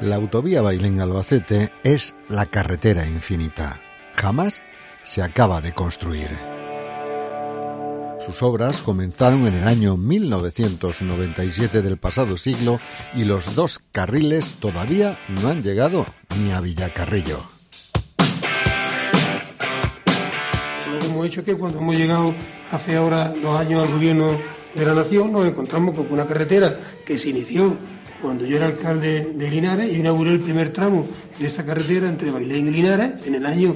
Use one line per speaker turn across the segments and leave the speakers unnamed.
La autovía Bailén-Albacete es la carretera infinita. Jamás se acaba de construir. Sus obras comenzaron en el año 1997 del pasado siglo y los 2 carriles todavía no han llegado ni a Villacarrillo.
Lo que hemos hecho es que cuando hemos llegado hace ahora 2 años al gobierno de la nación, nos encontramos con una carretera que se inició cuando yo era alcalde de Linares. Yo inauguré el primer tramo de esta carretera entre Bailén y Linares en el año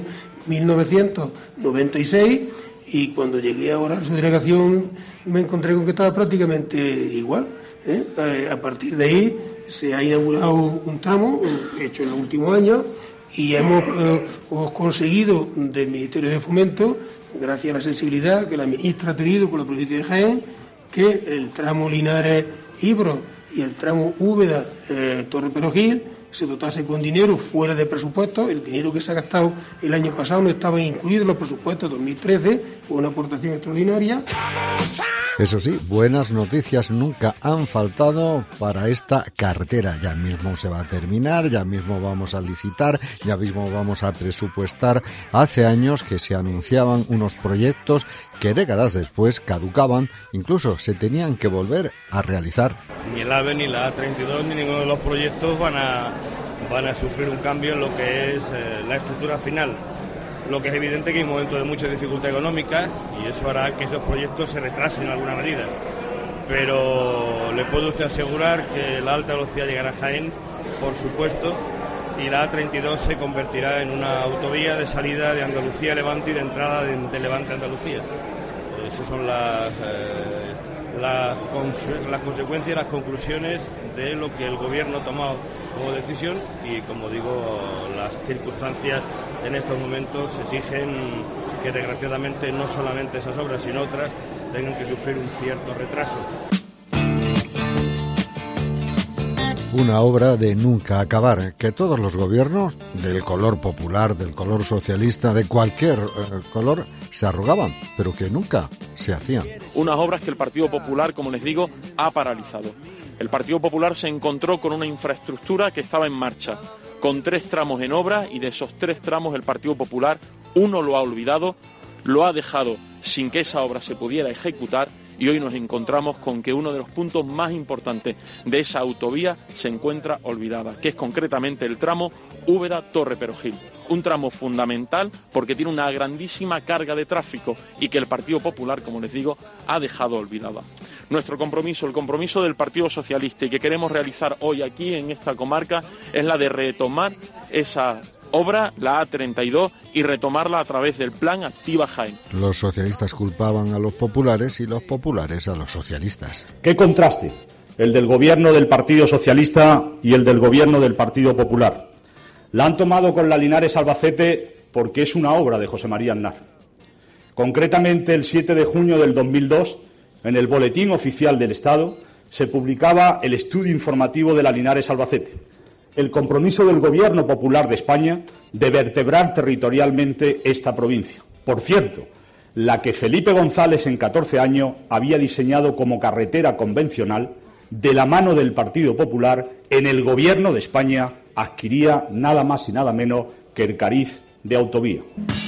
1996, y cuando llegué ahora a su delegación me encontré con que estaba prácticamente igual. A partir de ahí se ha inaugurado un tramo hecho en los últimos años y hemos conseguido del Ministerio de Fomento, gracias a la sensibilidad que la ministra ha tenido con la provincia de Jaén, que el tramo Linares-Ibro y el tramo Úbeda-Torre-Perojil se dotase con dinero fuera de presupuesto. El dinero que se ha gastado el año pasado no estaba incluido en los presupuestos 2013, fue una aportación extraordinaria.
Eso sí, buenas noticias nunca han faltado para esta carretera. Ya mismo se va a terminar, ya mismo vamos a licitar, ya mismo vamos a presupuestar. Hace años que se anunciaban unos proyectos que décadas después caducaban, incluso se tenían que volver a realizar.
Ni el AVE, ni la A32, ni ninguno de los proyectos van a sufrir un cambio en lo que es la estructura final. Lo que es evidente que hay un momento de mucha dificultad económica y eso hará que esos proyectos se retrasen en alguna medida. Pero le puedo usted asegurar que la alta velocidad llegará a Jaén, por supuesto, y la A32 se convertirá en una autovía de salida de Andalucía a Levante y de entrada de Levante a Andalucía. Esas son las consecuencias y las conclusiones de lo que el Gobierno ha tomado como decisión, y como digo, las circunstancias en estos momentos exigen que desgraciadamente no solamente esas obras sino otras tengan que sufrir un cierto retraso.
Una obra de nunca acabar, que todos los gobiernos, del color popular, del color socialista, de cualquier color, se arrogaban, pero que nunca se hacían.
Unas obras que el Partido Popular, como les digo, ha paralizado. El Partido Popular se encontró con una infraestructura que estaba en marcha, con 3 tramos en obra, y de esos 3 tramos el Partido Popular, uno lo ha olvidado, lo ha dejado sin que esa obra se pudiera ejecutar, y hoy nos encontramos con que uno de los puntos más importantes de esa autovía se encuentra olvidada, que es concretamente el tramo Úbeda-Torre-Perojil. Un tramo fundamental porque tiene una grandísima carga de tráfico y que el Partido Popular, como les digo, ha dejado olvidada. Nuestro compromiso, el compromiso del Partido Socialista y que queremos realizar hoy aquí en esta comarca, es la de retomar esa obra, la A32, y retomarla a través del Plan Activa Jaén.
Los socialistas culpaban a los populares y los populares a los socialistas.
¡Qué contraste! El del gobierno del Partido Socialista y el del gobierno del Partido Popular. La han tomado con la Linares-Albacete porque es una obra de José María Aznar. Concretamente, el 7 de junio del 2002, en el Boletín Oficial del Estado, se publicaba el estudio informativo de la Linares-Albacete. El compromiso del Gobierno Popular de España de vertebrar territorialmente esta provincia. Por cierto, la que Felipe González en 14 años había diseñado como carretera convencional, de la mano del Partido Popular, en el Gobierno de España adquiría nada más y nada menos que el cariz de autovía.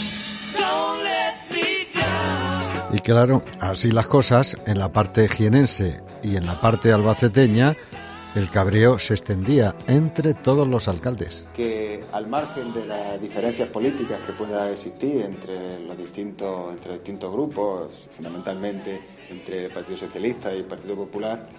Y claro, así las cosas, en la parte jienense y en la parte albaceteña, el cabreo se extendía entre todos los alcaldes.
Que al margen de las diferencias políticas que pueda existir entre los distintos grupos, fundamentalmente entre el Partido Socialista y el Partido Popular,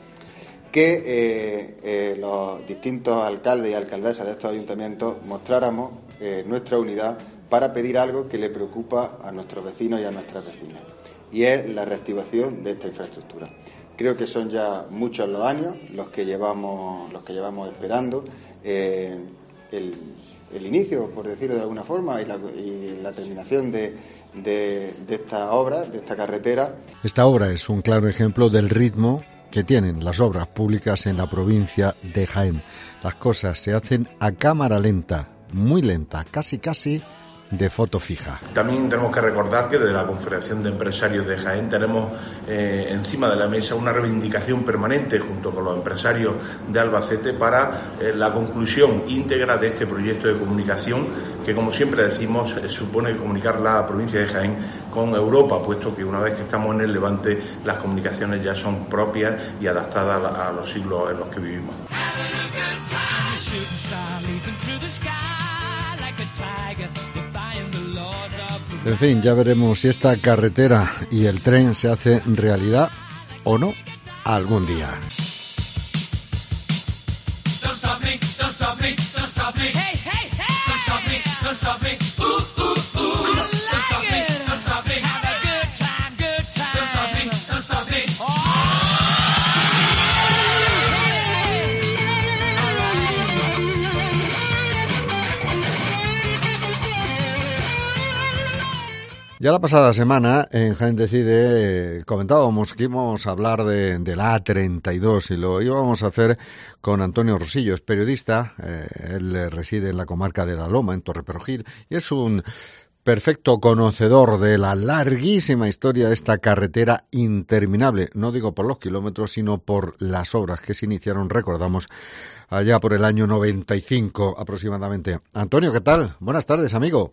que los distintos alcaldes y alcaldesas de estos ayuntamientos mostráramos nuestra unidad para pedir algo que le preocupa a nuestros vecinos y a nuestras vecinas, y es la reactivación de esta infraestructura. Creo que son ya muchos los años los que llevamos esperando el inicio, por decirlo de alguna forma, y la terminación de esta obra, de esta carretera.
Esta obra es un claro ejemplo del ritmo que tienen las obras públicas en la provincia de Jaén. Las cosas se hacen a cámara lenta, muy lenta, casi de Foto Fija.
También tenemos que recordar que desde la Confederación de Empresarios de Jaén tenemos encima de la mesa una reivindicación permanente junto con los empresarios de Albacete para la conclusión íntegra de este proyecto de comunicación que, como siempre decimos, supone comunicar la provincia de Jaén con Europa, puesto que una vez que estamos en el Levante las comunicaciones ya son propias y adaptadas a los siglos en los que vivimos.
En fin, ya veremos si esta carretera y el tren se hace realidad o no algún día. Ya la pasada semana en Jaén Decide comentábamos que íbamos a hablar de la A32 y lo íbamos a hacer con Antonio Rosillo, es periodista, él reside en la comarca de La Loma, en Torreperogil, y es un perfecto conocedor de la larguísima historia de esta carretera interminable, no digo por los kilómetros, sino por las obras que se iniciaron, recordamos, allá por el año 95 aproximadamente. Antonio, ¿qué tal? Buenas tardes, amigo.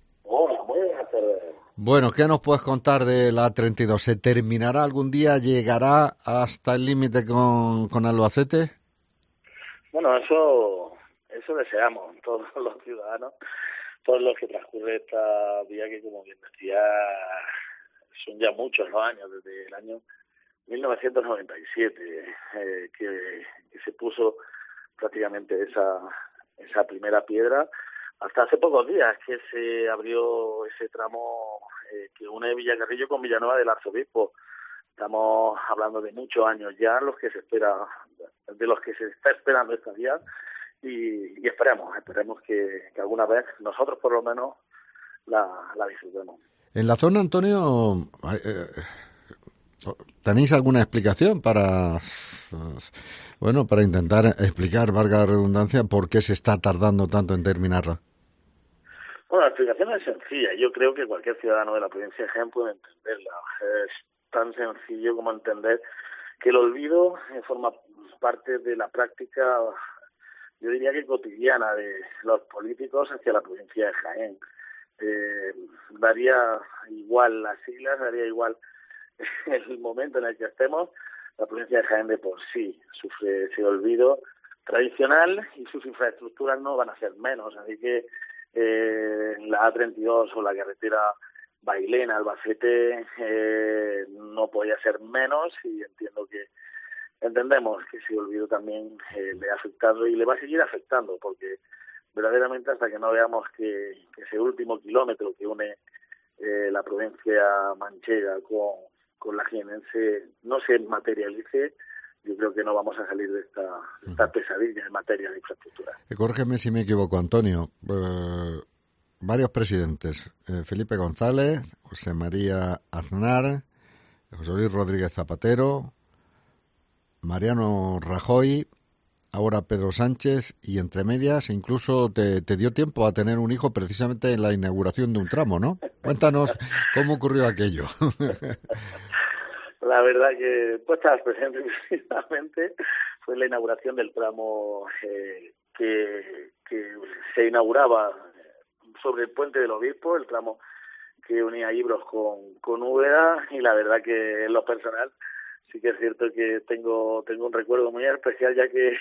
Bueno, ¿qué nos puedes contar de la A32? ¿Se terminará algún día? ¿Llegará hasta el límite con Albacete?
Bueno, eso deseamos todos los ciudadanos, todos los que transcurre esta vía que, como bien decía, son ya muchos los años, desde el año 1997, que se puso prácticamente esa primera piedra. Hasta hace pocos días que se abrió ese tramo que une Villacarrillo con Villanueva del Arzobispo. Estamos hablando de muchos años ya de los que se está esperando esta vía y esperemos que alguna vez nosotros por lo menos la disfrutemos.
En la zona, Antonio, ¿tenéis alguna explicación para intentar explicar, valga la redundancia, por qué se está tardando tanto en terminarla?
Bueno, la explicación es sencilla. Yo creo que cualquier ciudadano de la provincia de Jaén puede entenderla. Es tan sencillo como entender que el olvido forma parte de la práctica, yo diría que cotidiana, de los políticos hacia la provincia de Jaén. Daría igual las siglas, daría igual el momento en el que estemos. La provincia de Jaén de por sí sufre ese olvido tradicional y sus infraestructuras no van a ser menos, así que la A32 o la carretera Bailén-Albacete no podía ser menos, y entendemos que ese olvido también le ha afectado y le va a seguir afectando, porque verdaderamente hasta que no veamos que ese último kilómetro que une la provincia manchega con la jienense no se materialice, yo creo que no vamos a salir de esta pesadilla en materia de infraestructura.
Corrígeme si me equivoco, Antonio. Varios presidentes, Felipe González, José María Aznar, José Luis Rodríguez Zapatero, Mariano Rajoy, ahora Pedro Sánchez, y entre medias incluso te dio tiempo a tener un hijo precisamente en la inauguración de un tramo, ¿no? Cuéntanos cómo ocurrió aquello.
La verdad que tú estabas presente precisamente, fue la inauguración del tramo que se inauguraba sobre el Puente del Obispo, el tramo que unía Ibros con Úbeda, y la verdad que en lo personal sí que es cierto que tengo un recuerdo muy especial, ya que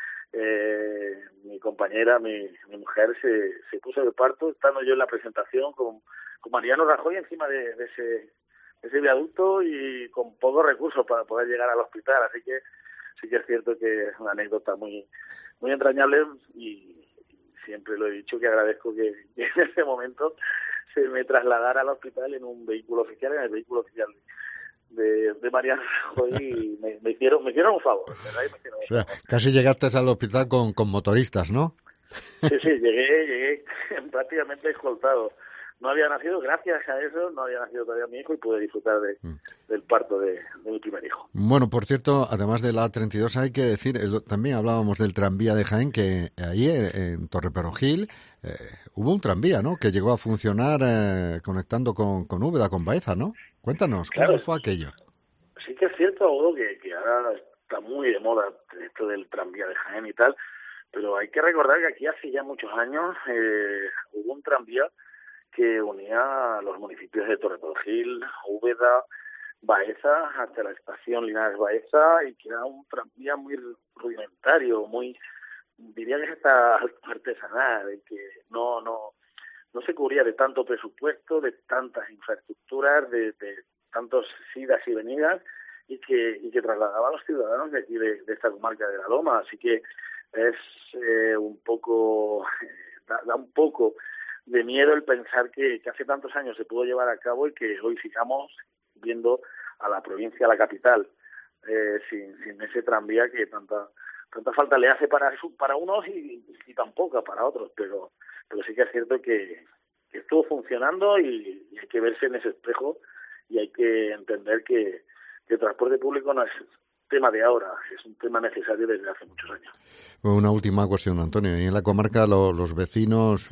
mi compañera, mi mujer, se puso de parto estando yo en la presentación con Mariano Rajoy encima de ese viaducto y con pocos recursos para poder llegar al hospital, así que sí que es cierto que es una anécdota muy muy entrañable, y siempre lo he dicho que agradezco que en ese momento se me trasladara al hospital en un vehículo oficial, en el vehículo oficial de Mariano Rajoy, y me hicieron un favor, ¿verdad?
O sea, casi llegaste al hospital con motoristas, ¿no?
Sí, llegué prácticamente escoltado no había nacido, gracias a eso, no había nacido todavía mi hijo y pude disfrutar del parto de mi primer hijo.
Bueno, por cierto, además de la A32 hay que decir, también hablábamos del tranvía de Jaén, que ahí en Torreperogil hubo un tranvía, ¿no?, que llegó a funcionar conectando con Úbeda, con Baeza, ¿no? Cuéntanos, ¿cómo fue aquello?
Sí que es cierto, Hugo, que ahora está muy de moda esto del tranvía de Jaén y tal, pero hay que recordar que aquí hace ya muchos años hubo un tranvía que unía a los municipios de Torreperogil, Úbeda, Baeza, hasta la estación Linares Baeza, y que era un tranvía muy rudimentario, muy, diría que hasta artesanal, que no se cubría de tanto presupuesto, de tantas infraestructuras, de tantos idas y venidas, y que trasladaba a los ciudadanos de aquí de esta comarca de la Loma. Así que es un poco, da un poco de miedo el pensar que hace tantos años se pudo llevar a cabo y que hoy sigamos viendo a la provincia, a la capital, sin ese tranvía que tanta falta le hace para unos y tan poca para otros, pero sí que es cierto que estuvo funcionando y hay que verse en ese espejo y hay que entender que el transporte público no es tema de ahora, es un tema necesario desde hace muchos años.
Una última cuestión, Antonio. Y en la comarca los vecinos,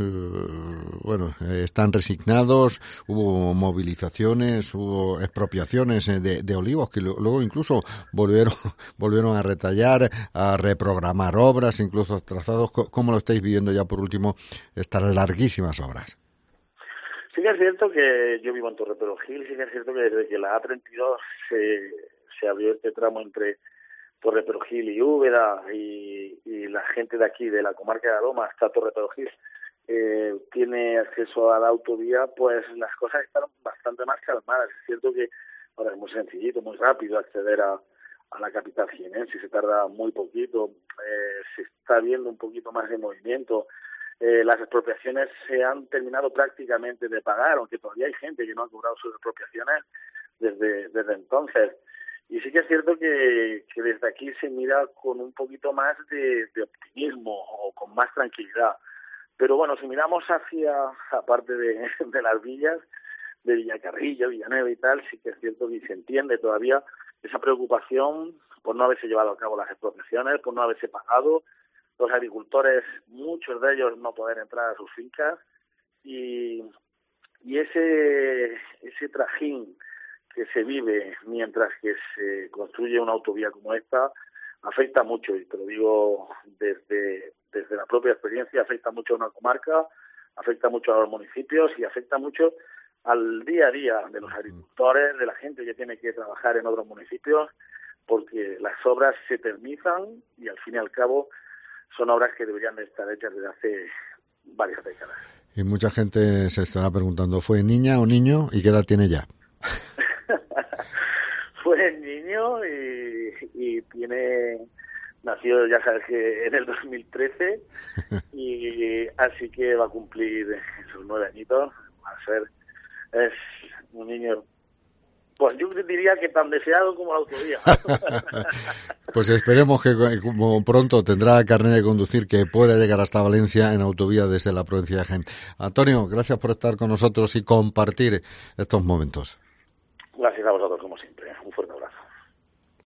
están resignados, hubo movilizaciones, hubo expropiaciones de olivos que luego incluso volvieron a retallar, a reprogramar obras, incluso trazados. ¿Cómo lo estáis viviendo ya por último estas larguísimas obras?
Sí que es cierto que yo vivo en Torreperogil, sí que es cierto que desde que la A32 se abrió este tramo entre Torreperogil y Úbeda y la gente de aquí, de la comarca de la Loma hasta Torreperogil, tiene acceso a la autovía, pues las cosas están bastante más calmadas. Es cierto que ahora es muy sencillito, muy rápido acceder a la capital jienense, se tarda muy poquito, se está viendo un poquito más de movimiento. Las expropiaciones se han terminado prácticamente de pagar, aunque todavía hay gente que no ha cobrado sus expropiaciones desde entonces. Y sí que es cierto que desde aquí se mira con un poquito más de optimismo o con más tranquilidad. Pero bueno, si miramos hacia, aparte de las villas, de Villacarrillo, Villanueva y tal, sí que es cierto que se entiende todavía esa preocupación por no haberse llevado a cabo las expropiaciones, por no haberse pagado, los agricultores, muchos de ellos no poder entrar a sus fincas y ese trajín que se vive mientras que se construye una autovía como esta afecta mucho, y te lo digo desde la propia experiencia, afecta mucho a una comarca, afecta mucho a los municipios y afecta mucho al día a día de los agricultores, de la gente que tiene que trabajar en otros municipios, porque las obras se eternizan y al fin y al cabo son obras que deberían de estar hechas desde hace varias décadas.
Y mucha gente se estará preguntando, ¿fue niña o niño y qué edad tiene ya?
Fue niño y nació, ya sabes, que en el 2013 y así que va a cumplir sus 9 añitos. Es un niño, pues yo diría que tan deseado como la autovía.
Pues esperemos que como pronto tendrá carnet de conducir, que pueda llegar hasta Valencia en autovía desde la provincia de Jaén. Antonio, gracias por estar con nosotros y compartir estos momentos.
Gracias a vosotros, como siempre. Un fuerte abrazo.